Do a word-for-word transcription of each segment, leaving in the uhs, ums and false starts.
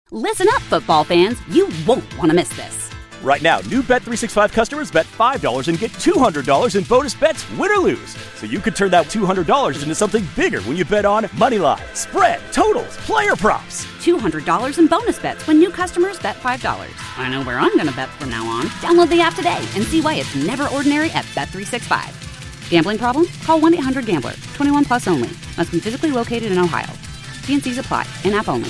Listen up, football fans. You won't want to miss this. Right now, new Bet three sixty-five customers bet five dollars and get two hundred dollars in bonus bets, win or lose. So you could turn that two hundred dollars into something bigger when you bet on moneyline, spread, totals, player props. two hundred dollars in bonus bets when new customers bet five dollars. I know where I'm going to bet from now on. Download the app today and see why it's never ordinary at Bet three sixty-five. Gambling problem? Call one eight hundred gambler. twenty-one plus only. Must be physically located in Ohio. T and C's apply. In-app only.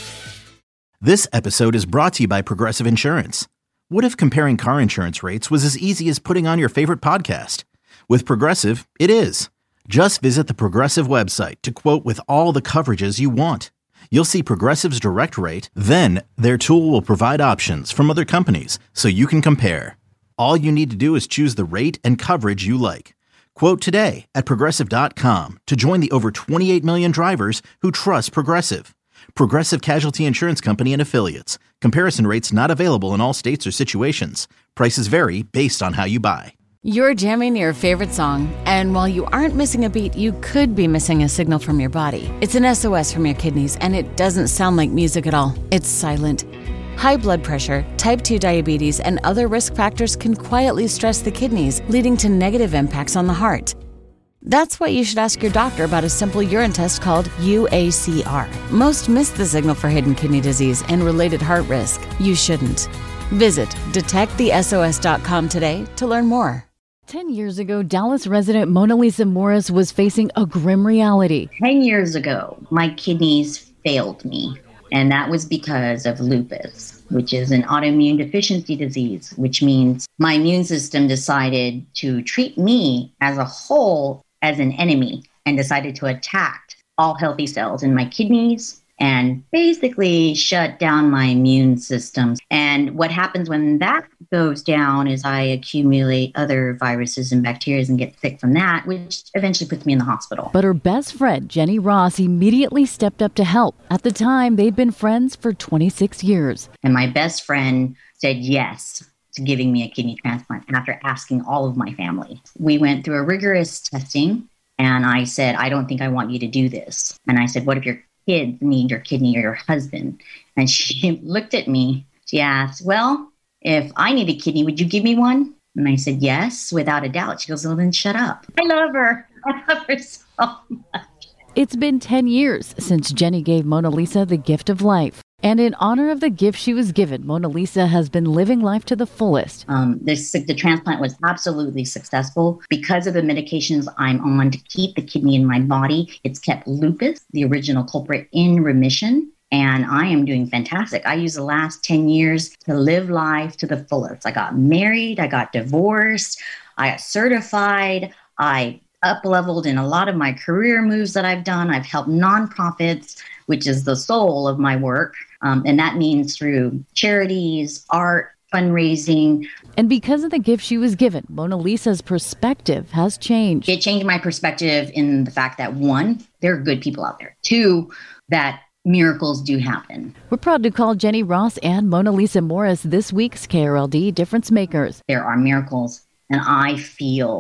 This episode is brought to you by Progressive Insurance. What if comparing car insurance rates was as easy as putting on your favorite podcast? With Progressive, it is. Just visit the Progressive website to quote with all the coverages you want. You'll see Progressive's direct rate, then their tool will provide options from other companies so you can compare. All you need to do is choose the rate and coverage you like. Quote today at Progressive dot com to join the over twenty-eight million drivers who trust Progressive. Progressive Casualty Insurance Company and Affiliates. Comparison rates not available in all states or situations. Prices vary based on how you buy. You're jamming your favorite song, and while you aren't missing a beat, you could be missing a signal from your body. It's an S O S from your kidneys, and it doesn't sound like music at all. It's silent. High blood pressure, type two diabetes, and other risk factors can quietly stress the kidneys, leading to negative impacts on the heart. That's why you should ask your doctor about a simple urine test called U A C R. Most miss the signal for hidden kidney disease and related heart risk. You shouldn't. Visit detect the S O S dot com today to learn more. Ten years ago, Dallas resident Mona Lisa Morris was facing a grim reality. Ten years ago, my kidneys failed me, and that was because of lupus, which is an autoimmune deficiency disease, which means my immune system decided to treat me as a whole as an enemy and decided to attack all healthy cells in my kidneys and basically shut down my immune system. And what happens when that goes down is I accumulate other viruses and bacteria and get sick from that, which eventually puts me in the hospital. But her best friend, Jenny Ross, immediately stepped up to help. At the time, they'd been friends for twenty-six years. And my best friend said yes to giving me a kidney transplant after asking all of my family. We went through a rigorous testing, and I said, I don't think I want you to do this. And I said, what if your kids need your kidney or your husband? And she looked at me. She asked, well, if I need a kidney, would you give me one? And I said, yes, without a doubt. She goes, well, then shut up. I love her. I love her so much. It's been ten years since Jenny gave Mona Lisa the gift of life. And in honor of the gift she was given, Mona Lisa has been living life to the fullest. Um, this, the transplant was absolutely successful. Because of the medications I'm on to keep the kidney in my body, it's kept lupus, the original culprit, in remission. And I am doing fantastic. I used the last ten years to live life to the fullest. I got married, I got divorced, I got certified, I up-leveled in a lot of my career moves that I've done. I've helped nonprofits, which is the soul of my work. Um, and that means through charities, art, fundraising. And because of the gift she was given, Mona Lisa's perspective has changed. It changed my perspective in the fact that, one, there are good people out there. Two, that miracles do happen. We're proud to call Jenny Ross and Mona Lisa Morris this week's K R L D Difference Makers. There are miracles, and I feel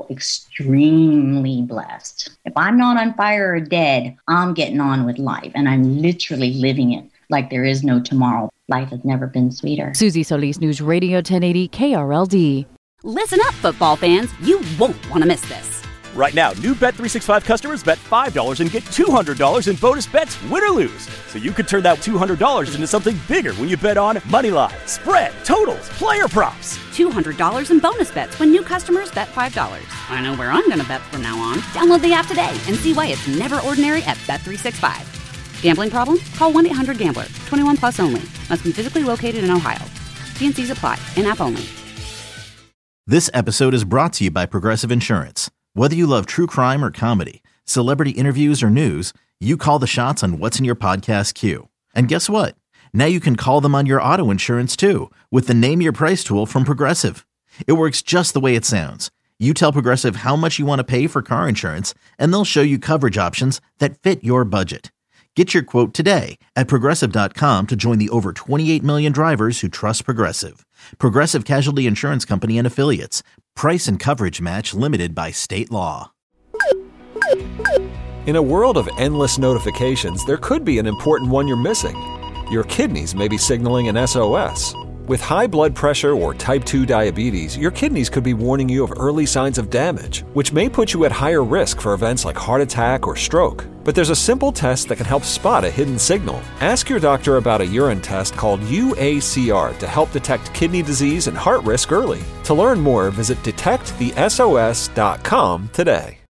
extremely blessed. If I'm not on fire or dead, I'm getting on with life, and I'm literally living it like there is no tomorrow. Life has never been sweeter. Susie Solis, News Radio ten eighty K R L D. Listen up, football fans. You won't want to miss this. Right now, new Bet three sixty-five customers bet five dollars and get two hundred dollars in bonus bets, win or lose. So you could turn that two hundred dollars into something bigger when you bet on moneyline, spread, totals, player props. two hundred dollars in bonus bets when new customers bet five dollars. I know where I'm going to bet from now on. Download the app today and see why it's never ordinary at Bet three sixty-five. Gambling problem? Call one eight hundred gambler. twenty-one plus only. Must be physically located in Ohio. T and C's apply. In-app only. This episode is brought to you by Progressive Insurance. Whether you love true crime or comedy, celebrity interviews or news, you call the shots on what's in your podcast queue. And guess what? Now you can call them on your auto insurance too with the Name Your Price tool from Progressive. It works just the way it sounds. You tell Progressive how much you want to pay for car insurance, and they'll show you coverage options that fit your budget. Get your quote today at Progressive dot com to join the over twenty-eight million drivers who trust Progressive. Progressive Casualty Insurance Company and Affiliates. Price and coverage match limited by state law. In a world of endless notifications, there could be an important one you're missing. your kidneys may be signaling an S O S. With high blood pressure or type two diabetes, your kidneys could be warning you of early signs of damage, which may put you at higher risk for events like heart attack or stroke. But there's a simple test that can help spot a hidden signal. Ask your doctor about a urine test called U A C R to help detect kidney disease and heart risk early. To learn more, visit detect the S O S dot com today.